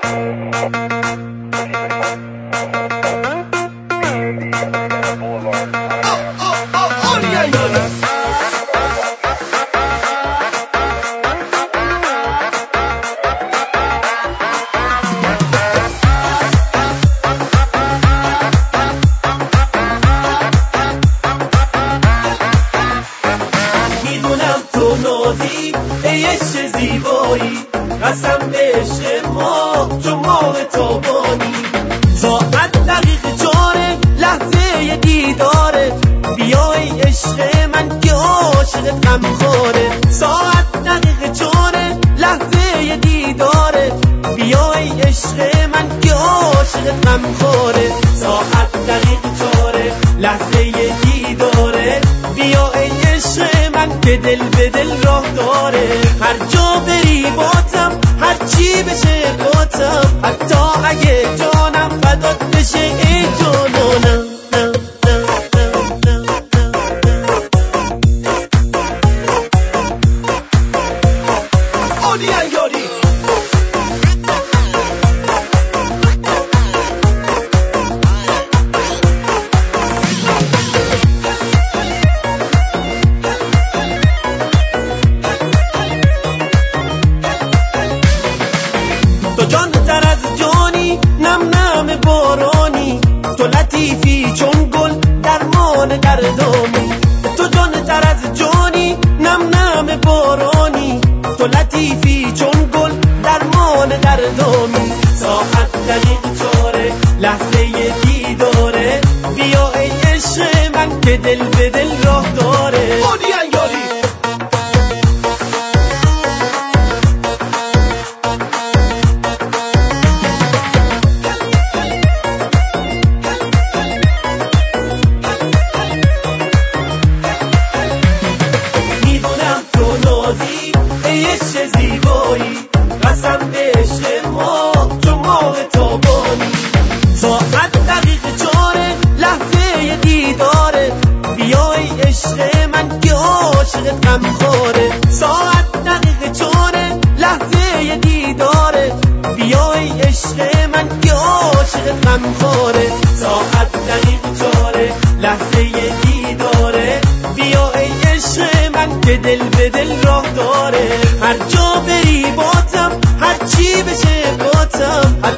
ای عشق زیبایی قسم به عشق ما چون ماه تابانی ساعت دقیقه 4 لحظه دیداره بیا ای عشق من که عاشق غمخواره ساعت دقیقه 4 لحظه دیداره بیا ای عشق من که عاشق غمخواره ساعت دقیقه 4 لحظه دیداره بیا ای عشق من که دل به دل راه داره هر جا بری باتم هر چی بشه باتم حتی اگه جانم فدات بشه ای جانانم تو جان تر از جانی نم نم بارانی تو لطیفی چون گل درمان گردانی تو جان تر از جانی نم نم بارانی تو لطیفی چون گل درمان گردانی ساعت دقیقه 4 لحظه دیداره بیا ای عشق من که دل به دل راه داره ای عشق زیبایی قسم به عشق ما چون ماه تابانی ساعت دقیقه 4 لحظه دیداره بیا ای عشق من که عاشق غمخواره ساعت دقیقه 4 لحظه دیداره بیا ای عشق من که عاشق غمخواره ساعت دقیقه 4 لحظه دیداره بیا ای عشق من که دل به دل راه داره هر جا بری باتم هر چی بشه باتم